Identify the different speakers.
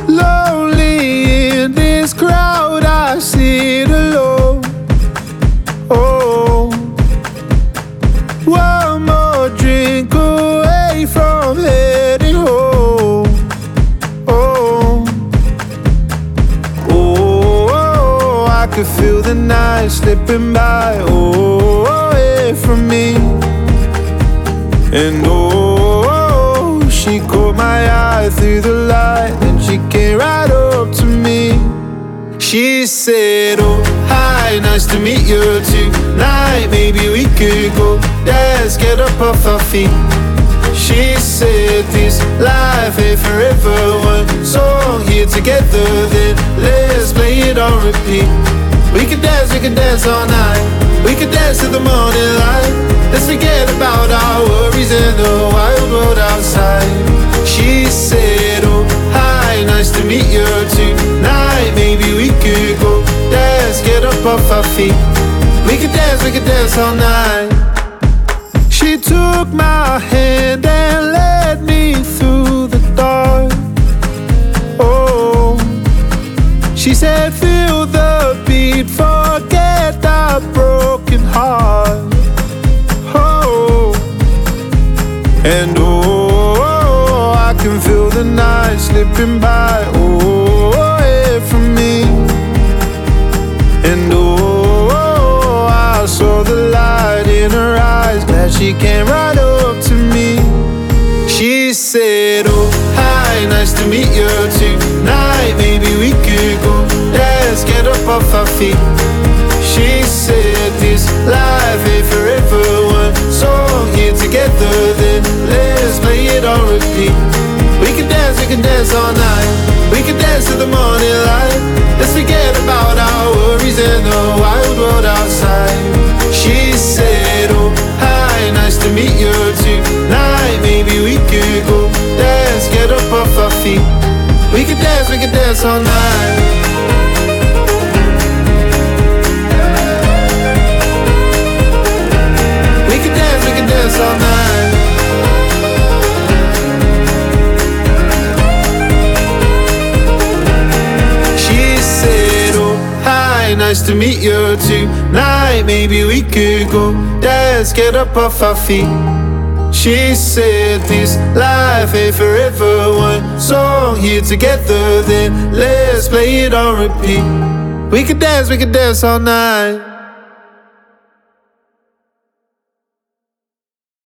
Speaker 1: Lonely in this crowd, I sit alone. Oh, one more drink away from heading home. Oh, oh, I could feel the night slipping by. Oh, away from me. And oh, she caught my eye through the light, and she came right up to me. She said, oh, hi, nice to meet you tonight. Maybe we could go dance, get up off our feet. She said, this life ain't forever. One song here together, then let's play it on repeat. We could dance all night. We could dance till the morning light. Let's forget about our worries in the wild world outside. She said, oh, hi, nice to meet you tonight. Maybe we could go dance, get up off our feet. We could dance all night. She took my hand and led me through the dark. Oh, she said, feel the beat, forget that broken heart. Oh, and oh, I can feel the night slipping by. Oh, away from me. And oh, I saw the light in her eyes. Glad she came right up to me. She said, oh, hi, nice to meet you tonight. Maybe we could go dance, get up off our feet. She said, this life ain't forever. One song here together, then let's play it on repeat. We can dance all night. We can dance till the morning light. Let's forget about our worries in the wild world outside. She said, oh, hi, nice to meet you tonight. Maybe we could go dance, get up off our feet. We can dance all night. We can dance all night. She said, oh, hi, nice to meet you tonight. Maybe we could go dance, get up off our feet. She said, this life ain't forever. One song here together, then let's play it on repeat. We could dance all night.